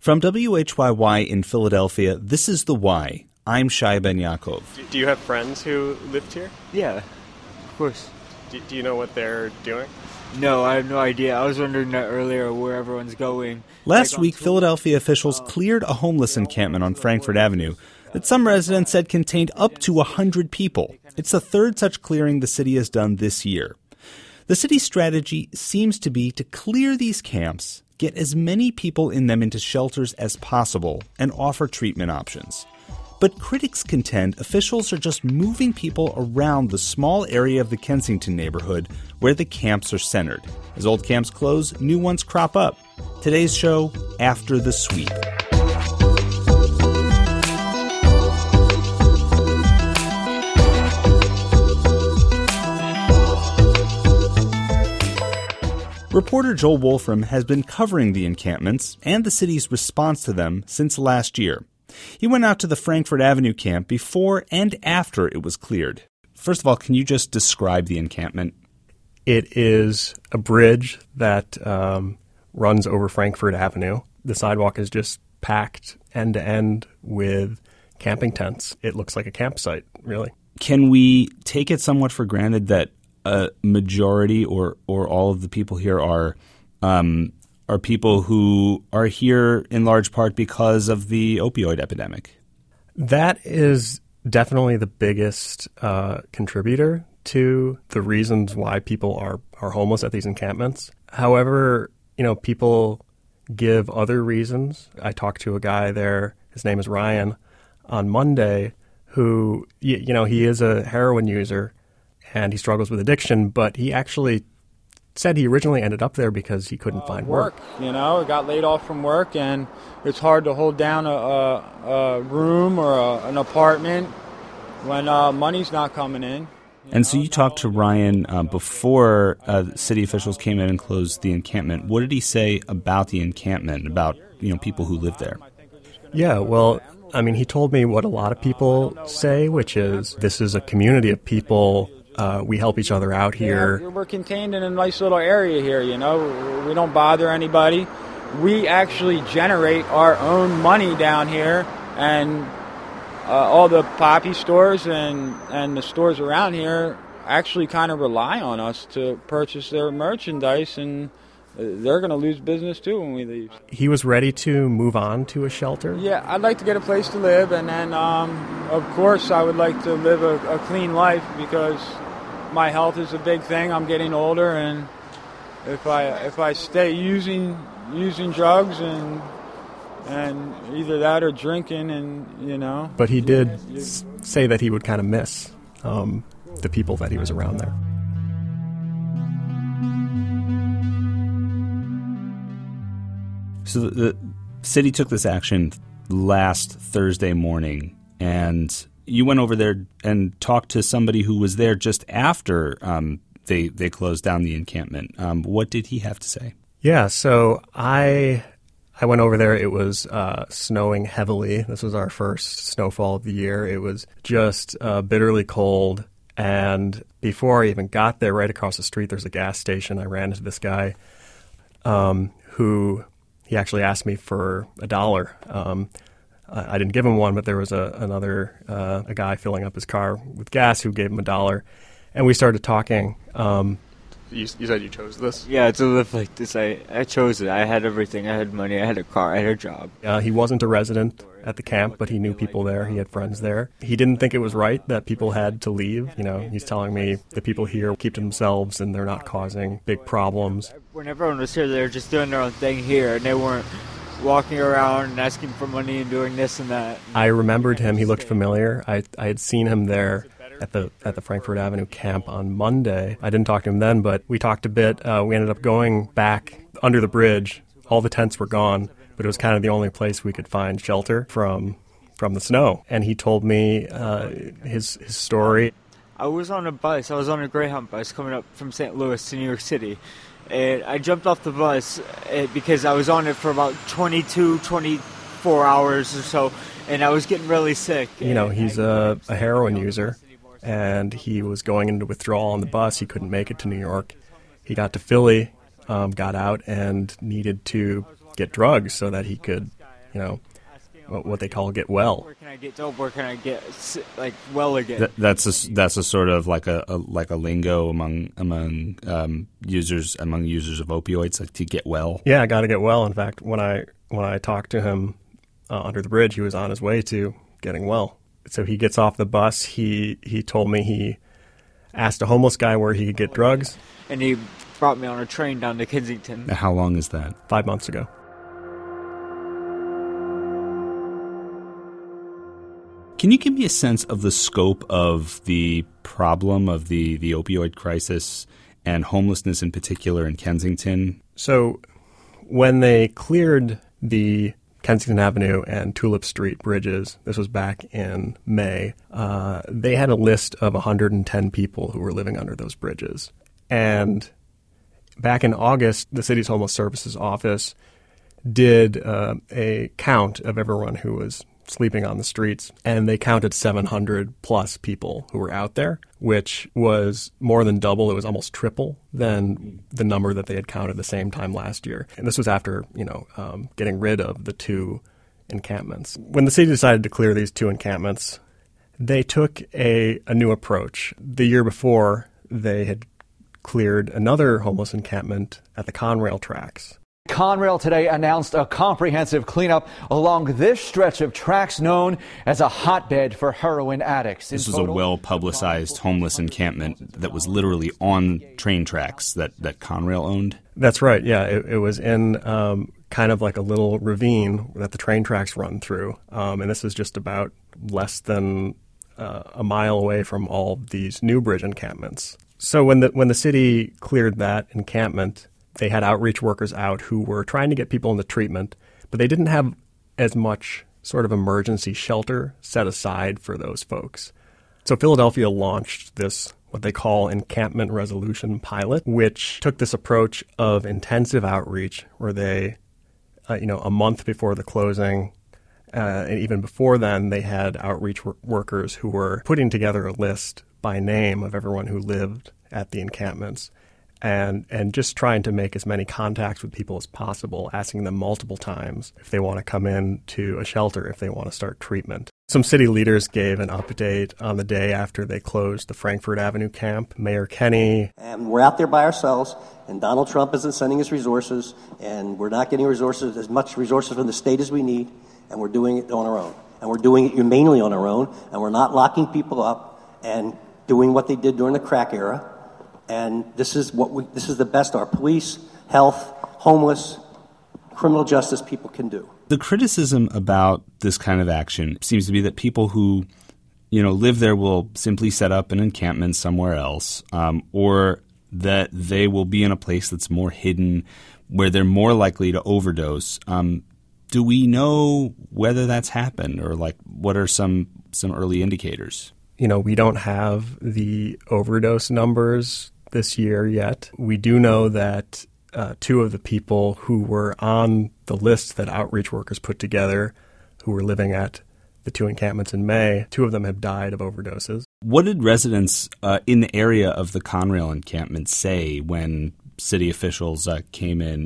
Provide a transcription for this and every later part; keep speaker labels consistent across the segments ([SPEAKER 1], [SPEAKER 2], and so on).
[SPEAKER 1] From WHYY in Philadelphia, this is The Why. I'm Shai Ben Yaakov.
[SPEAKER 2] Do you have friends who lived here?
[SPEAKER 3] Yeah, of course.
[SPEAKER 2] Do you know what they're doing?
[SPEAKER 3] No, I have no idea. I was wondering that earlier where everyone's going.
[SPEAKER 1] Last week, Philadelphia officials cleared a homeless encampment on Frankfort Avenue that some residents said contained up to 100 people. It's the third such clearing the city has done this year. The city's strategy seems to be to clear these camps, get as many people in them into shelters as possible, and offer treatment options. But critics contend officials are just moving people around the small area of the Kensington neighborhood where the camps are centered. As old camps close, new ones crop up. Today's show, After the Sweep. Reporter Joel Wolfram has been covering the encampments and the city's response to them since last year. He went out to the Frankfort Avenue camp before and after it was cleared. First of all, can you just describe the encampment?
[SPEAKER 2] It is a bridge that runs over Frankfort Avenue. The sidewalk is just packed end to end with camping tents. It looks like a campsite, really.
[SPEAKER 1] Can we take it somewhat for granted that a majority or all of the people here are people who are here in large part because of the opioid epidemic?
[SPEAKER 2] That is definitely the biggest contributor to the reasons why people are homeless at these encampments. However, people give other reasons. I talked to a guy there, his name is Ryan, on Monday, who, he is a heroin user and he struggles with addiction, but he actually said he originally ended up there because he couldn't find work.
[SPEAKER 4] Got laid off from work, and it's hard to hold down a room or an apartment when money's not coming in.
[SPEAKER 1] And so you talked to Ryan before city officials came in and closed the encampment. What did he say about the encampment, about people who live there?
[SPEAKER 2] Yeah, well, he told me what a lot of people say, which is this is a community of people. We help each other out here.
[SPEAKER 4] Yeah, we're contained in a nice little area here, We don't bother anybody. We actually generate our own money down here, and all the poppy stores and the stores around here actually kind of rely on us to purchase their merchandise, and they're going to lose business too when we leave.
[SPEAKER 2] He was ready to move on to a shelter?
[SPEAKER 4] Yeah, I'd like to get a place to live, and then, of course, I would like to live a clean life because my health is a big thing. I'm getting older, and if I stay using drugs and either that or drinking, and
[SPEAKER 2] But he did say that he would kind of miss the people that he was around there.
[SPEAKER 1] So the city took this action last Thursday morning, and you went over there and talked to somebody who was there just after they closed down the encampment. What did he have to say?
[SPEAKER 2] Yeah, so I went over there. It was snowing heavily. This was our first snowfall of the year. It was just bitterly cold. And before I even got there, right across the street, there's a gas station. I ran into this guy who he actually asked me for $1. I didn't give him one, but there was a guy filling up his car with gas who gave him $1, and we started talking.
[SPEAKER 5] You said you chose this?
[SPEAKER 3] Yeah, to live like this, I chose it. I had everything. I had money. I had a car. I had a job.
[SPEAKER 2] He wasn't a resident at the camp, but he knew people there. He had friends there. He didn't think it was right that people had to leave. He's telling me the people here keep to themselves and they're not causing big problems.
[SPEAKER 3] When everyone was here, they were just doing their own thing here, and they weren't walking around and asking for money and doing this and that.
[SPEAKER 2] I remembered him. He looked familiar. I had seen him there at the Frankfort Avenue camp on Monday. I didn't talk to him then, but we talked a bit. We ended up going back under the bridge. All the tents were gone, but it was kind of the only place we could find shelter from the snow. And he told me his story.
[SPEAKER 3] I was on a bus. I was on a Greyhound bus coming up from St. Louis to New York City. And I jumped off the bus because I was on it for about 24 hours or so, and I was getting really sick.
[SPEAKER 2] He's a heroin user, and he was going into withdrawal on the bus. He couldn't make it to New York. He got to Philly, got out, and needed to get drugs so that he could what they call get well.
[SPEAKER 3] Where can I get dope? Where can I get well again?
[SPEAKER 1] That's a sort of like a lingo among users of opioids, like to get well.
[SPEAKER 2] Yeah, I got to get well. In fact, when I talked to him under the bridge, he was on his way to getting well. So he gets off the bus. He told me he asked a homeless guy where he could get drugs,
[SPEAKER 3] and he brought me on a train down to Kensington.
[SPEAKER 1] How long is that?
[SPEAKER 2] 5 months ago.
[SPEAKER 1] Can you give me a sense of the scope of the problem of the opioid crisis and homelessness in particular in Kensington?
[SPEAKER 2] So when they cleared the Kensington Avenue and Tulip Street bridges, this was back in May, they had a list of 110 people who were living under those bridges. And back in August, the city's Homeless Services Office did a count of everyone who was sleeping on the streets, and they counted 700 plus people who were out there, which was more than double. It was almost triple than the number that they had counted the same time last year. And this was after, getting rid of the 2 encampments. When the city decided to clear these 2 encampments, they took a new approach. The year before, they had cleared another homeless encampment at the Conrail tracks.
[SPEAKER 6] Conrail today announced a comprehensive cleanup along this stretch of tracks known as a hotbed for heroin addicts.
[SPEAKER 1] This was a well-publicized homeless encampment that was literally on train tracks that Conrail owned?
[SPEAKER 2] That's right, yeah. It was in kind of like a little ravine that the train tracks run through. And this is just about less than a mile away from all these new bridge encampments. So when the city cleared that encampment, they had outreach workers out who were trying to get people into treatment, but they didn't have as much sort of emergency shelter set aside for those folks. So Philadelphia launched this, what they call encampment resolution pilot, which took this approach of intensive outreach where they, a month before the closing, and even before then, they had outreach workers who were putting together a list by name of everyone who lived at the encampments. And just trying to make as many contacts with people as possible, asking them multiple times if they want to come in to a shelter, if they want to start treatment. Some city leaders gave an update on the day after they closed the Frankford Avenue camp. Mayor Kenney.
[SPEAKER 7] And we're out there by ourselves, and Donald Trump isn't sending us resources, and we're not getting as much resources from the state as we need, and we're doing it on our own. And we're doing it humanely on our own, and we're not locking people up and doing what they did during the crack era. And this is the best our police, health, homeless, criminal justice people can do.
[SPEAKER 1] The criticism about this kind of action seems to be that people who, live there will simply set up an encampment somewhere else, or that they will be in a place that's more hidden, where they're more likely to overdose. Do we know whether that's happened, or what are some early indicators?
[SPEAKER 2] We don't have the overdose numbers this year yet. We do know that 2 of the people who were on the list that outreach workers put together, who were living at the 2 encampments in May, 2 of them have died of overdoses.
[SPEAKER 1] What did residents in the area of the Conrail encampment say when city officials came in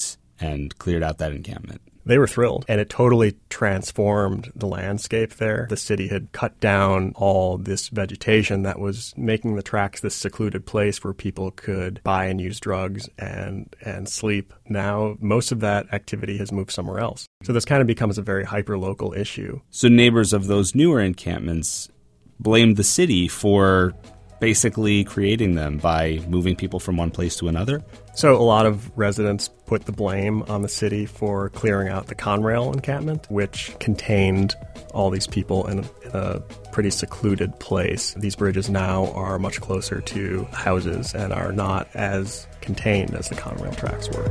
[SPEAKER 1] and cleared out that encampment?
[SPEAKER 2] They were thrilled, and it totally transformed the landscape there. The city had cut down all this vegetation that was making the tracks this secluded place where people could buy and use drugs and sleep. Now, most of that activity has moved somewhere else. So this kind of becomes a very hyper-local issue.
[SPEAKER 1] So neighbors of those newer encampments blamed the city for basically creating them by moving people from one place to another?
[SPEAKER 2] So a lot of residents put the blame on the city for clearing out the Conrail encampment, which contained all these people in a pretty secluded place. These bridges now are much closer to houses and are not as contained as the Conrail tracks were.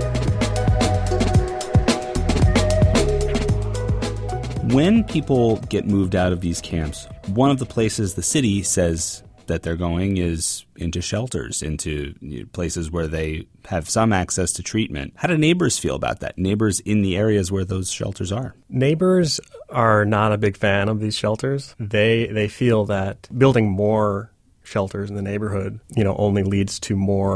[SPEAKER 1] When people get moved out of these camps, one of the places the city says that they're going is into shelters, into places where they have some access to treatment. How do neighbors feel about that? Neighbors in the areas where those shelters are?
[SPEAKER 2] Neighbors are not a big fan of these shelters. They feel that building more shelters in the neighborhood, only leads to more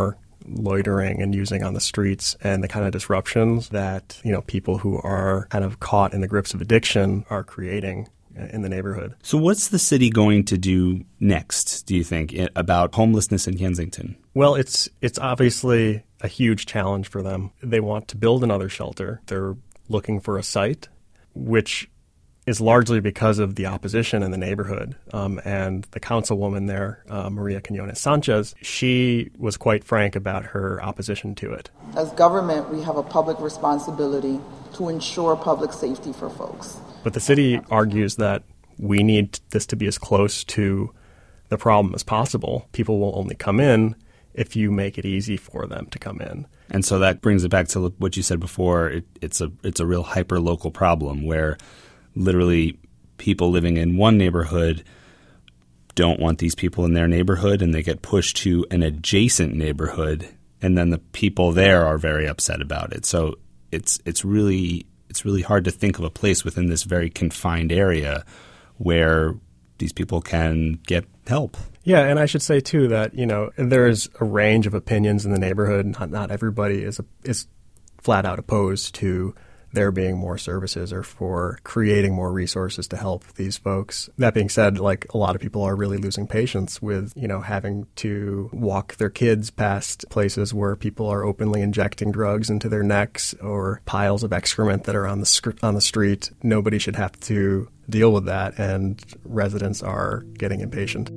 [SPEAKER 2] loitering and using on the streets and the kind of disruptions that, people who are kind of caught in the grips of addiction are creating in the neighborhood.
[SPEAKER 1] So what's the city going to do next, do you think, about homelessness in Kensington?
[SPEAKER 2] Well, it's obviously a huge challenge for them. They want to build another shelter. They're looking for a site, which is largely because of the opposition in the neighborhood. And the councilwoman there, Maria Quinones Sanchez, she was quite frank about her opposition to it.
[SPEAKER 8] As government, we have a public responsibility to ensure public safety for folks.
[SPEAKER 2] But the city argues that we need this to be as close to the problem as possible. People will only come in if you make it easy for them to come in.
[SPEAKER 1] And so that brings it back to what you said before. It's a real hyper-local problem where literally people living in one neighborhood don't want these people in their neighborhood, and they get pushed to an adjacent neighborhood, and then the people there are very upset about it. So it's really hard to think of a place within this very confined area where these people can get help.
[SPEAKER 2] Yeah, and I should say, too, that, there is a range of opinions in the neighborhood. Not everybody is flat out opposed to there being more services or for creating more resources to help these folks. That being said, a lot of people are really losing patience with, having to walk their kids past places where people are openly injecting drugs into their necks or piles of excrement that are on the street. Nobody should have to deal with that, and residents are getting impatient.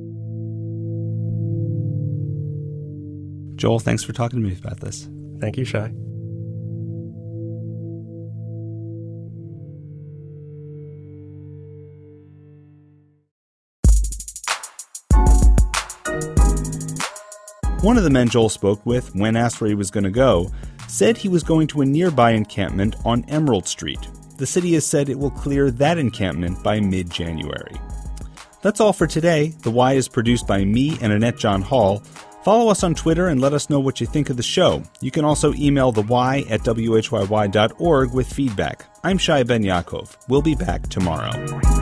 [SPEAKER 1] Joel, thanks for talking to me about this.
[SPEAKER 2] Thank you, Shai.
[SPEAKER 1] One of the men Joel spoke with, when asked where he was going to go, said he was going to a nearby encampment on Emerald Street. The city has said it will clear that encampment by mid-January. That's all for today. The Why is produced by me and Annette John Hall. Follow us on Twitter and let us know what you think of the show. You can also email the Why at whyy.org with feedback. I'm Shai Ben Yaakov. We'll be back tomorrow.